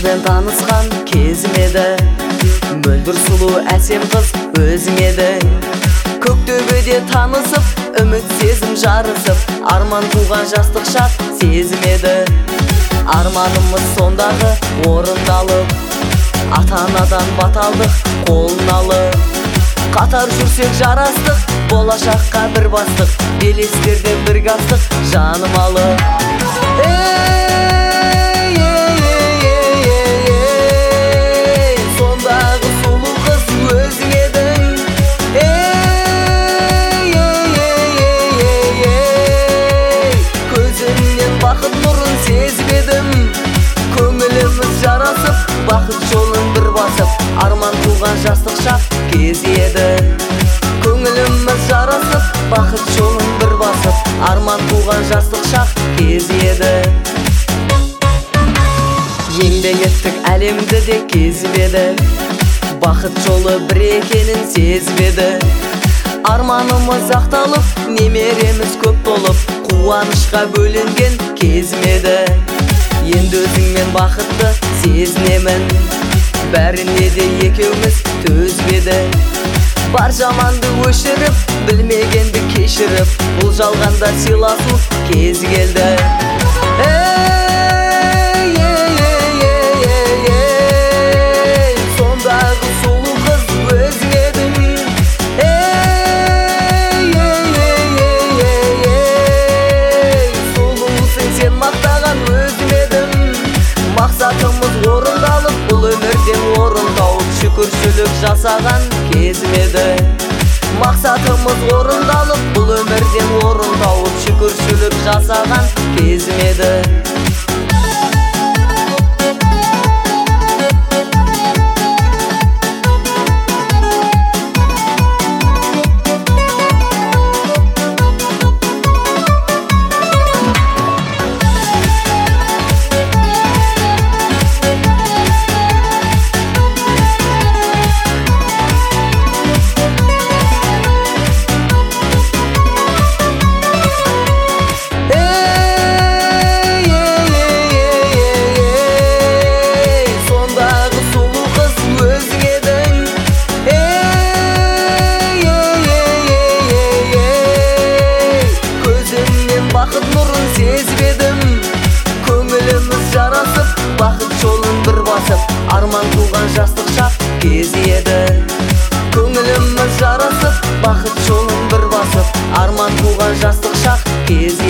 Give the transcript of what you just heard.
қызбен танысқан кезім еді. Мөлдір сұлу әсем қыз өзің едің. Көктөбеде танысып, үміт сезім жарысып, арман туған жастық шақ сезім еді. Арманымыз сондағы орындалып, ата-анадан баталдық қолын алып, қатар жүрсек жарастық, болашаққа бір бастық, белестерде бір қастық, жаным алып. Сондағы сұлу қыз өзің едің. Көзіңнен бақыт нұрын сезіп едім. Көңіліміз жарасып, бақыт жолын бір басып, арман туған жастық шақ кез еді. Көңіліміз жарасып, бақыт жолын бір басып, арман туған жастық шақ кез еді. Еңбек еттік әлемді де кезіп еді. Бақыт жолы бір екенін сезіп еді. Арманымыз ақталып, немереміз көп болып, қуанышқа бөленген кезім еді. Енді өзіңмен бақытты сезінемін, бәріне де екеуміз төзіп еді. Бар жаманды өшіріп, білмегенді кешіріп, бұл жалғанда сыйласу кезі келді. Сондағы сұлу қыз өзің едің. Сұлусың сен мақтаған өзім едім. Мақсатымыз орындалып, бұл өмірден орын тауып, шүкіршілік жасаған кезім еді. Мақсатымыз орындалып, бұл өмірден орын тауып, шүкіршілік жасаған кезім еді. Бақыт нұрын сезіп едім. Көңіліміз жарасып, бақыт жолын бір басып, арман туған жастық шақ кез еді. Көңіліміз жарасып, бақыт жолын бір басып, арман туған жастық шақ кез